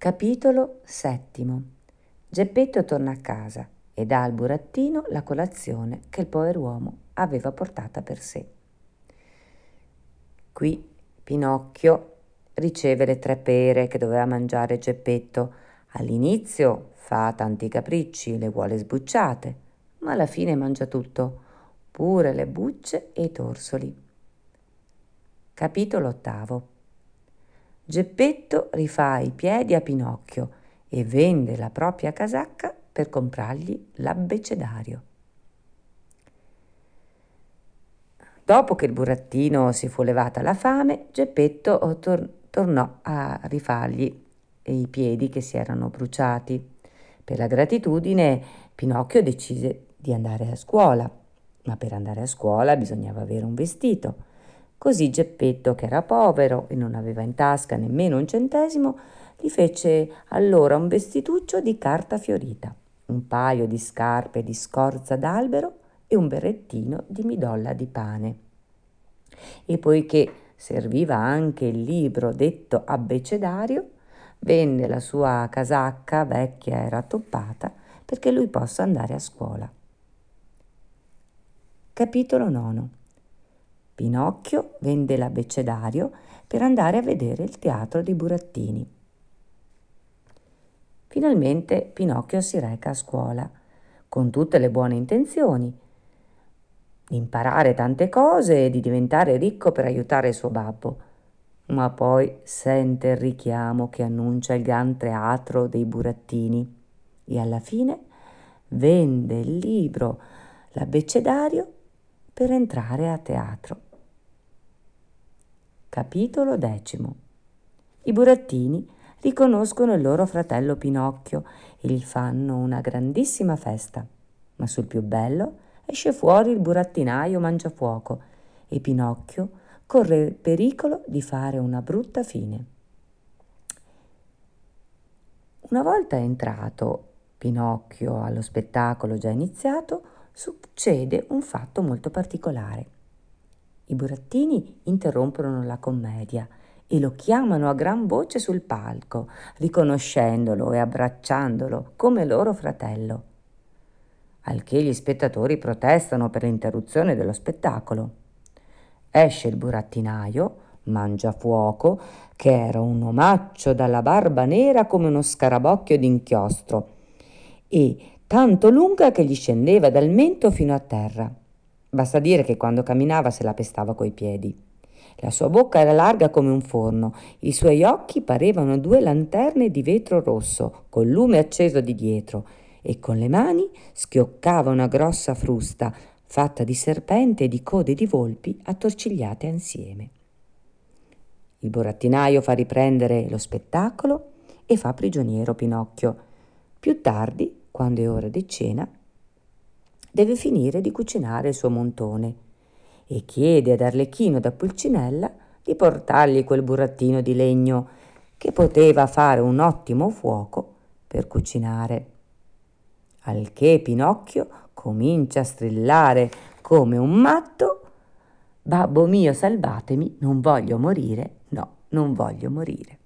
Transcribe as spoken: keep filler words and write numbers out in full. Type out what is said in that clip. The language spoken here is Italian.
Capitolo settimo. Geppetto torna a casa e dà al burattino la colazione che il pover'uomo aveva portata per sé. Qui Pinocchio riceve le tre pere che doveva mangiare Geppetto. All'inizio fa tanti capricci, le vuole sbucciate, ma alla fine mangia tutto, pure le bucce e i torsoli. Capitolo ottavo. Geppetto rifà i piedi a Pinocchio e vende la propria casacca per comprargli l'abbecedario. Dopo che il burattino si fu levata la fame, Geppetto tor- tornò a rifargli i piedi che si erano bruciati. Per la gratitudine Pinocchio decise di andare a scuola, ma per andare a scuola bisognava avere un vestito. Così Geppetto, che era povero e non aveva in tasca nemmeno un centesimo, gli fece allora un vestituccio di carta fiorita, un paio di scarpe di scorza d'albero e un berrettino di midolla di pane. E poiché serviva anche il libro detto abbecedario, venne la sua casacca vecchia e rattoppata perché lui possa andare a scuola. Capitolo nono. Pinocchio vende l'abbecedario per andare a vedere il teatro dei burattini. Finalmente Pinocchio si reca a scuola, con tutte le buone intenzioni, di imparare tante cose e di diventare ricco per aiutare il suo babbo. Ma poi sente il richiamo che annuncia il gran teatro dei burattini e alla fine vende il libro, l'abbecedario, per entrare a teatro. Capitolo decimo. I burattini riconoscono il loro fratello Pinocchio e gli fanno una grandissima festa, ma sul più bello esce fuori il burattinaio Mangiafuoco e Pinocchio corre il pericolo di fare una brutta fine. Una volta entrato Pinocchio allo spettacolo già iniziato, succede un fatto molto particolare. I burattini interrompono la commedia e lo chiamano a gran voce sul palco, riconoscendolo e abbracciandolo come loro fratello. Al che gli spettatori protestano per l'interruzione dello spettacolo. Esce il burattinaio, Mangiafuoco, che era un omaccio dalla barba nera come uno scarabocchio d'inchiostro e tanto lunga che gli scendeva dal mento fino a terra. Basta dire che quando camminava se la pestava coi piedi. La sua bocca era larga come un forno, i suoi occhi parevano due lanterne di vetro rosso, col lume acceso di dietro, e con le mani schioccava una grossa frusta, fatta di serpente e di code di volpi attorcigliate insieme. Il burattinaio fa riprendere lo spettacolo e fa prigioniero Pinocchio. Più tardi, quando è ora di cena, deve finire di cucinare il suo montone e chiede ad Arlecchino da Pulcinella di portargli quel burattino di legno che poteva fare un ottimo fuoco per cucinare. Al che Pinocchio comincia a strillare come un matto: «Babbo mio, salvatemi, non voglio morire, no, non voglio morire».